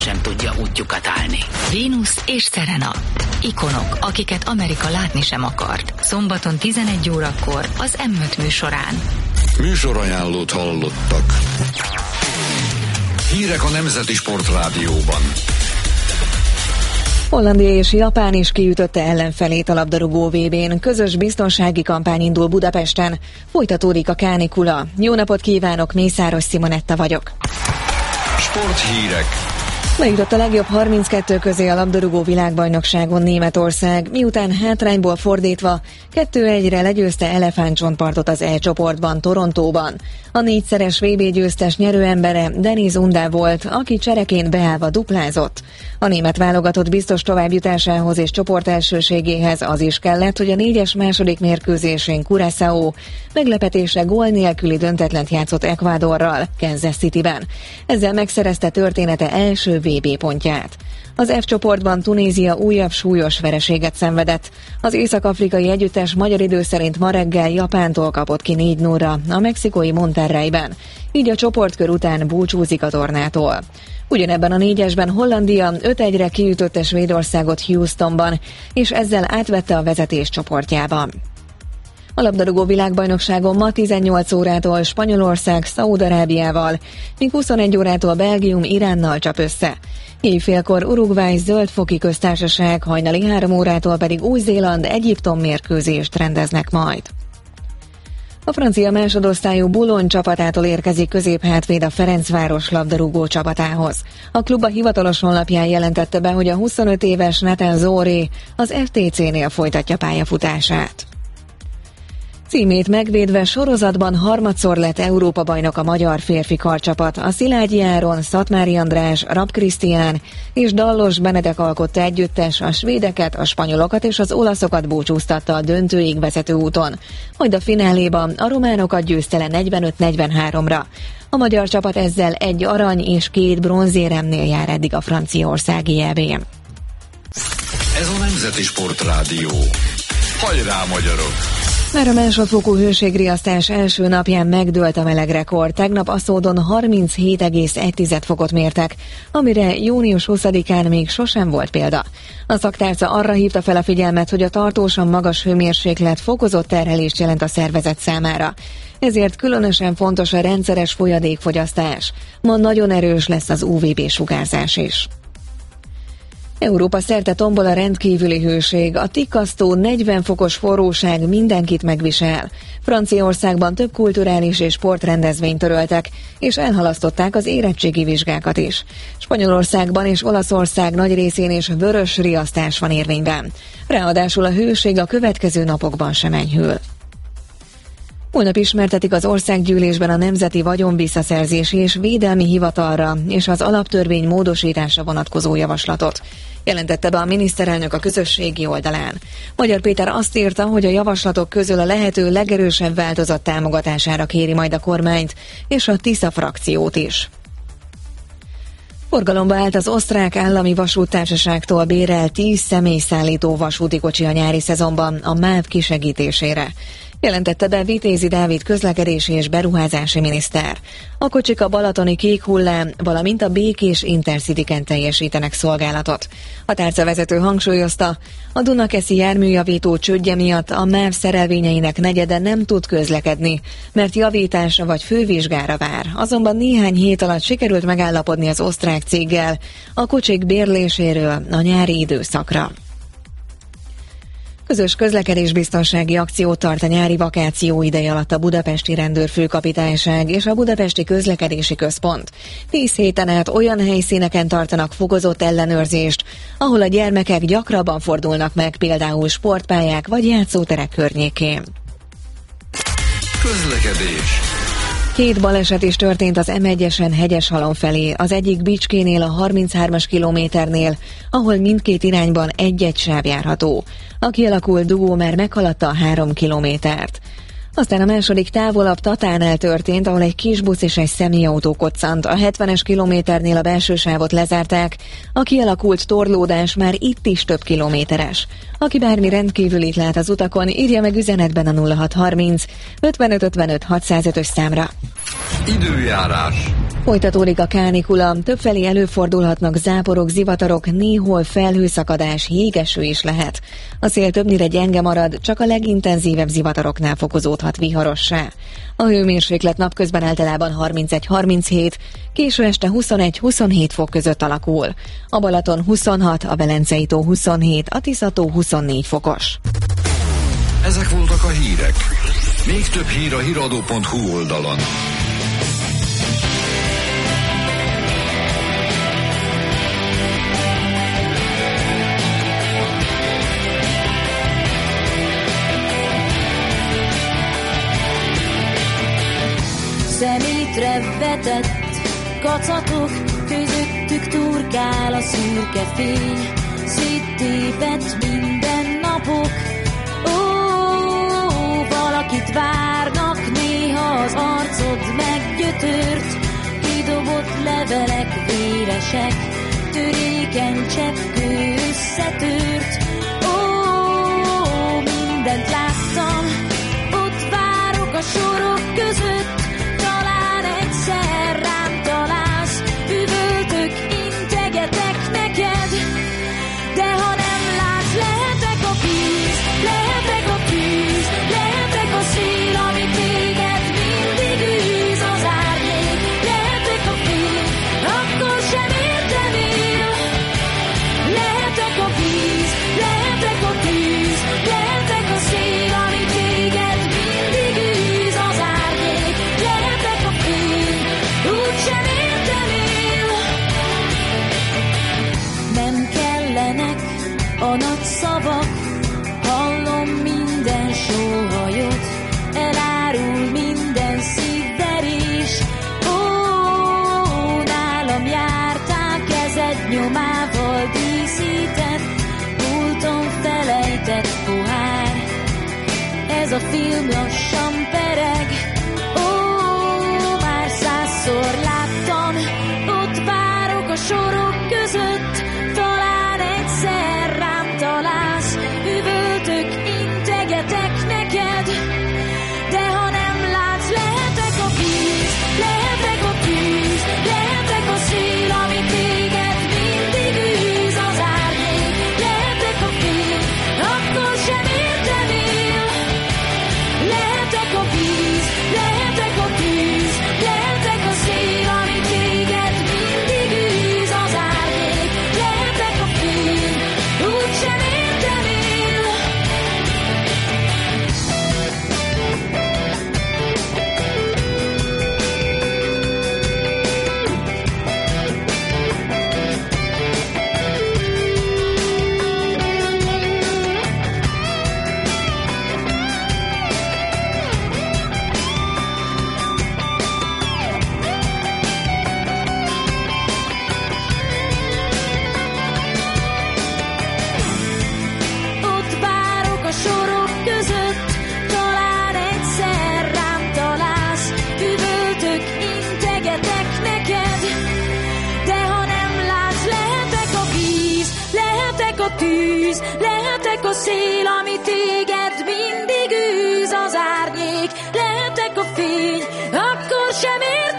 sem tudja útjukat állni. Vénusz és Serena. Ikonok, akiket Amerika látni sem akart. Szombaton 11 órakor az M5 műsorán. Műsorajánlót hallottak. Hírek a Nemzeti Sportrádióban. Hollandia és Japán is kiütötte ellenfelét a labdarúgó VB-n. Közös biztonsági kampány indul Budapesten. Folytatódik a kánikula. Jó napot kívánok, Mészáros Simonetta vagyok. Sporthírek. Bejutott a legjobb 32 közé a labdarúgó világbajnokságon Németország, miután hátrányból fordítva 2-1-re legyőzte elefántcsontpartot az E csoportban, Torontóban. A 4-szeres VB győztes nyerőembere Denis Undav volt, aki csereként beállva duplázott. A német válogatott biztos továbbjutásához és csoportelsőségéhez az is kellett, hogy a 4-es második mérkőzésén Curaçao meglepetésre gól nélküli döntetlent játszott Ecuadorral, Kansas Cityben. Ezzel megszerezte története első VB pontját. Az F csoportban Tunézia újabb súlyos vereséget szenvedett. Az észak-afrikai együttes magyar idő szerint ma reggel Japántól kapott ki 4-0-ra a mexikói Monterreyben. Így a csoportkör után búcsúzik a tornától. Ugyanebben a 4-esben Hollandia 5-1-re kiütötte Svédországot Houstonban, és ezzel átvette a vezetés csoportjában. A labdarúgó világbajnokságon ma 18 órától Spanyolország Szaúd-Arábiával, míg 21 órától Belgium Iránnal csap össze. Éjfélkor Uruguay Zöld-foki köztársaság, hajnali 3 órától pedig Új-Zéland Egyiptom mérkőzést rendeznek majd. A francia másodosztályú Boulogne csapatától érkezik középhátvéd a Ferencváros labdarúgó csapatához. A klub a hivatalos honlapján jelentette be, hogy a 25 éves Nathan Zoré az FTC-nél folytatja pályafutását. Címét megvédve sorozatban harmadszor lett Európa-bajnok a magyar férfi karcsapat. A Szilágyi Áron, Szatmári András, Rab Krisztián és Dallos Benedek alkotta együttes a svédeket, a spanyolokat és az olaszokat búcsúztatta a döntőig vezető úton. Majd a fináléban a románokat győzte le 45-43-ra. A magyar csapat ezzel 1 arany és 2 bronzéremnél jár eddig a franciaországi EB-n. Ez a Nemzeti Sportrádió. Hajrá, magyarok! Már a másodfokú hőségriasztás első napján megdőlt a melegrekord. Tegnap Aszódon 37,1 fokot mértek, amire június 20-án még sosem volt példa. A szaktárca arra hívta fel a figyelmet, hogy a tartósan magas hőmérséklet fokozott terhelést jelent a szervezet számára. Ezért különösen fontos a rendszeres folyadékfogyasztás. Ma nagyon erős lesz az UVB-sugárzás is. Európa szerte tombol a rendkívüli hőség, a tikkasztó 40 fokos forróság mindenkit megvisel. Franciaországban több kulturális és sportrendezvényt töröltek, és elhalasztották az érettségi vizsgákat is. Spanyolországban és Olaszország nagy részén is vörös riasztás van érvényben. Ráadásul a hőség a következő napokban sem enyhül. Holnap ismertetik az országgyűlésben a Nemzeti Vagyonvisszaszerzési és Védelmi Hivatalra és az alaptörvény módosításra vonatkozó javaslatot. Jelentette be a miniszterelnök a közösségi oldalán. Magyar Péter azt írta, hogy a javaslatok közül a lehető legerősebb változat támogatására kéri majd a kormányt és a Tisza frakciót is. Forgalomba állt az osztrák állami vasúttársaságtól bérelt 10 személyszállító vasúti kocsi a nyári szezonban a MÁV kisegítésére. Jelentette be Vitézi Dávid közlekedési és beruházási miniszter. A kocsik a balatoni Kék Hullám, valamint a Békés Intercityken teljesítenek szolgálatot. A tárcavezető hangsúlyozta, a Dunakeszi járműjavító csődje miatt a MÁV szerelvényeinek negyede nem tud közlekedni, mert javításra vagy fővizsgára vár. Azonban néhány hét alatt sikerült megállapodni az osztrák céggel a kocsik bérléséről a nyári időszakra. Közös közlekedésbiztonsági akciót tart a nyári vakáció ideje alatt a Budapesti Rendőrfőkapitányság és a Budapesti Közlekedési Központ. 10 héten át olyan helyszíneken tartanak fokozott ellenőrzést, ahol a gyermekek gyakrabban fordulnak meg, például sportpályák vagy játszóterek környékén. Közlekedés. 2 baleset is történt az M1-esen Hegyeshalom felé, az egyik Bicskénél a 33-as kilométernél, ahol mindkét irányban egy-egy sáv járható. A kialakult dugó már meghaladta a 3 kilométert. Aztán a második távolabb Tatánál történt, ahol egy kisbusz és egy személyautó koccant. A 70-es kilométernél a belső sávot lezárták, a kialakult torlódás már itt is több kilométeres. Aki bármi rendkívülit lát az utakon, írja meg üzenetben a 0630 55 55 605-ös számra. Időjárás. Folytatódik a kánikula, többfelé előfordulhatnak záporok, zivatarok, néhol felhőszakadás, jégeső is lehet. A szél többnyire gyenge marad, csak a legintenzívebb zivataroknál fokozódhat viharossá. A hőmérséklet napközben általában 31-37, késő este 21-27 fok között alakul. A Balaton 26, a Velencei tó 27, a Tisza-tó 24 fokos. Ezek voltak a hírek. Még több hír a hiradó.hu oldalon. Szemétre vetett kacatok, közöttük turkál a szürke fény. Széttépett minden napok, valakit várnak, néha az arcod meggyötört. Kidobott levelek véresek, törékeny cseppkő összetört. Mindent láttam, ott várok a sorok között. Talán egyszer rám találsz, üvöltök, integetek neked. De ha nem látsz, lehetek a víz, lehetek a tűz, lehetek a szél, ami téged mindig űz. Az árnyék, lehetek a fény, akkor sem értem én. Lehetek a víz, lehetek a tűz, lehetek a szél, ami téged mindig űz. Az árnyék, lehetek a fény, úgysem értem én. Nem kellenek a nagy szavak, hallom minden sóhajot, elárul minden szívverés. Nálam jártál kezed nyomával díszített, múlton felejtett pohár. Ez a film lassan pereg, már 100-szor láttam, ott várok a sorok között. Talán egyszer rám találsz, üvöltök, integetek neked. De ha nem látsz, lehetek a víz, lehetek a tűz, lehetek a szél, ami téged mindig űz. Az árnyék, lehetek a fény, akkor sem értem én. Lehetek a víz, lehetek a tűz, lehetek a szél, ami téged mindig űz. Az árnyék, lehetek a fény, úgysem értem én. Ott várok a sorok között, talán egyszer rám találsz, üvöltök, integetek neked. De ha nem látsz, lehetek a víz, lehetek a tűz, lehetek a szél, ami téged mindig űz. Az árnyék, lehetek a fény, akkor sem ér.